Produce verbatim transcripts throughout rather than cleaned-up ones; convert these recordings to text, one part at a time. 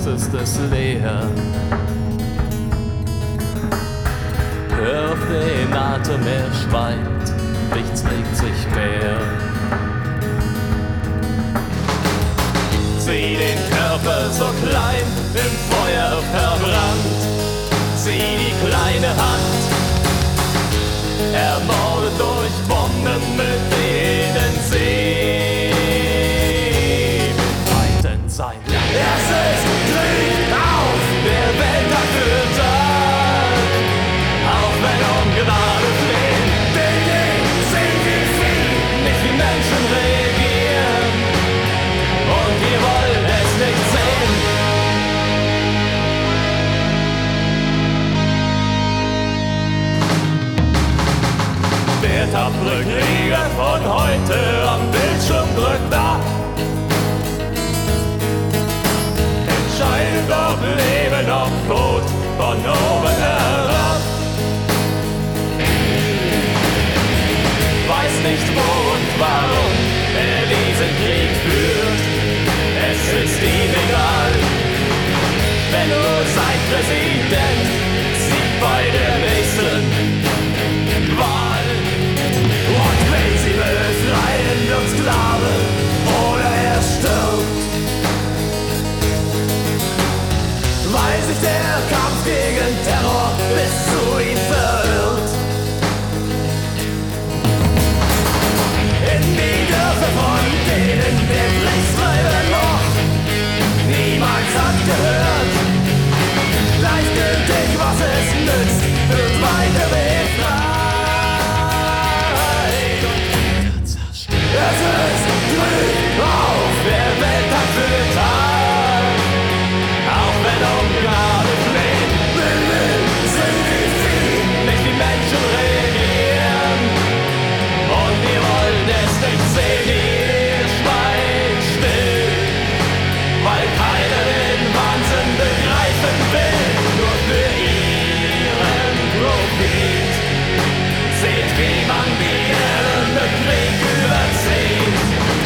ist es leer. Hör auf den Atem, er schweigt, nichts regt sich mehr. Sieh den Körper so klein, im Feuer verbrannt, sieh die kleine Hand, ermordet durch Bomben mit denen sie befreiten sein Land. Es ist Krieg auf der Welt dafür Tag, auch wenn Ungnade flehen, denn die sehen wie sie, nicht wie Menschen regieren, und wir wollen es nicht sehen. Der tapfere Krieger von heute am Bildschirm drückt ab. Entscheidet ob Leben, ob Tod, von oben herab. Weiß nicht wo und warum er diesen Krieg führt, es ist ihm egal. Wenn nur sein Präsident siegt bei der nächsten Wahl. Und wenn sie befreien, wird Sklave oder er stirbt, weil sich der Kampf gegen Terror bis zu ihm verirrt. In die Dörfer, von denen der Kriegstreiber noch niemals hat gehört, gleichgültig was es nützt, wird weiter befreit. Es ist Krieg auf der Welt Tag für Tag, auch wenn Ungnade flehen, will, will, sind wie sie, nicht wie Menschen regieren, und wir wollen es nicht sehen, ihr schweigt still, weil keiner den Wahnsinn begreifen will, nur für ihren Profit. Seht, wie man die Erde Krieg überzieht.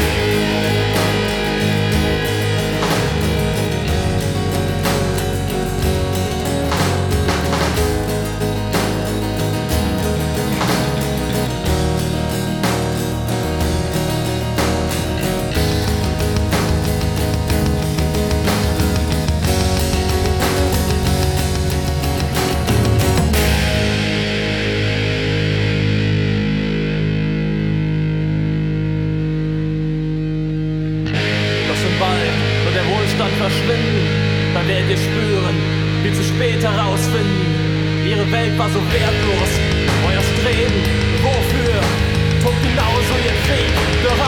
Verschwinden, dann werdet ihr spüren, wie zu spät herausfinden. Ihre Welt war so wertlos, euer Streben, wofür? Tut genauso ihr Krieg, doch